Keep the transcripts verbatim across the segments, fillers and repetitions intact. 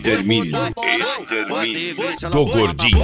Extermínio, extermínio do gordinho.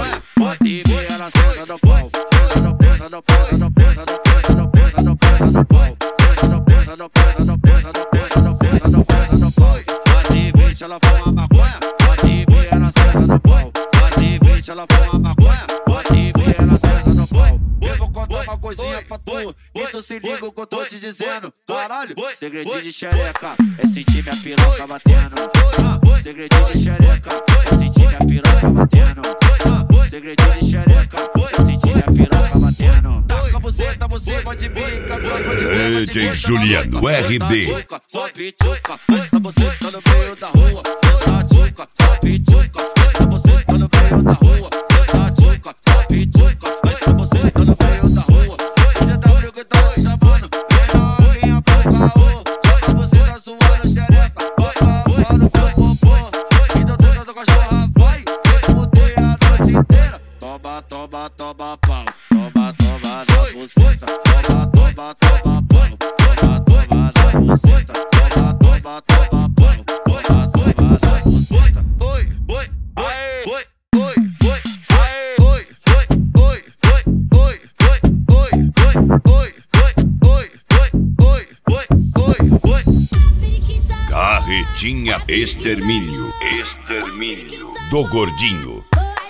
Ela fuma maconha, pode ver ela senta no pau. Pode ver, ela fuma maconha, pode ver ela senta no pau. Eu vou contar uma coisinha pra tu, e tu se liga o que eu tô te dizendo. Caralho, segredinho de xereca, é sentir minha piroca batendo. Segredinho de xereca, é sentir minha piroca batendo. Segredinho de xereca, é sentir minha piroca batendo. Taca buceta, você pode bica, dois pode bica. D J Juliano R D. Só pituca, essa buceta no meio da rua. Senta tchuca, só pituca, essa buceta no meio da rua. Senta tchuca, só pituca, essa buceta no meio da rua. Você tá frio que tá te chamando, vem na minha boca, ô. Joga a buceta suando xereca, bota a no teu popô. Então tenta do cachorra, vai, vai fuder a noite inteira. Toma, toma, toma pau, toma, toma na buceta. Toma, toma, toma pau, toma, toma na buceta. Toma, toma, toma pau, toma, toma na buceta. Oi, oi, oi, oi, oi, oi, oi, oi, oi, oi, oi, oi, oi, oi, oi, oi. Carretinha Extermínio, extermínio do gordinho.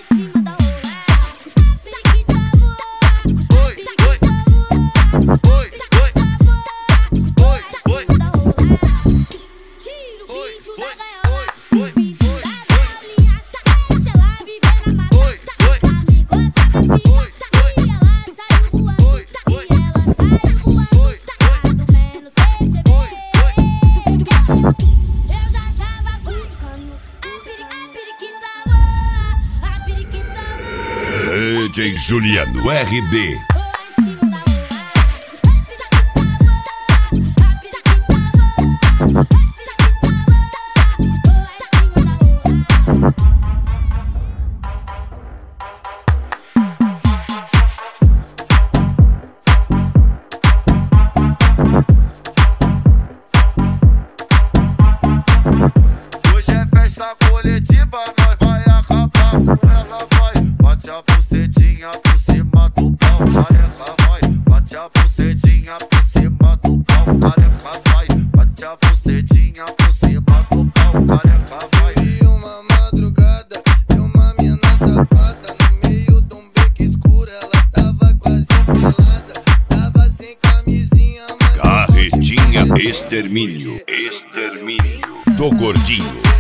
D J Juliano R D. Hoje é festa coletiva, nós vai acabar com ela, vai. Bate a bucetinha por cima do pau, careca, vai. Bate a bucetinha por cima do pau, careca, vai. Bate a bucetinha por cima do pau, careca, vai. E uma madrugada, e uma mina safada no meio de um beco escuro, ela tava quase pelada, tava sem camisinha, mas Carretinha Extermínio, extermínio do gordinho.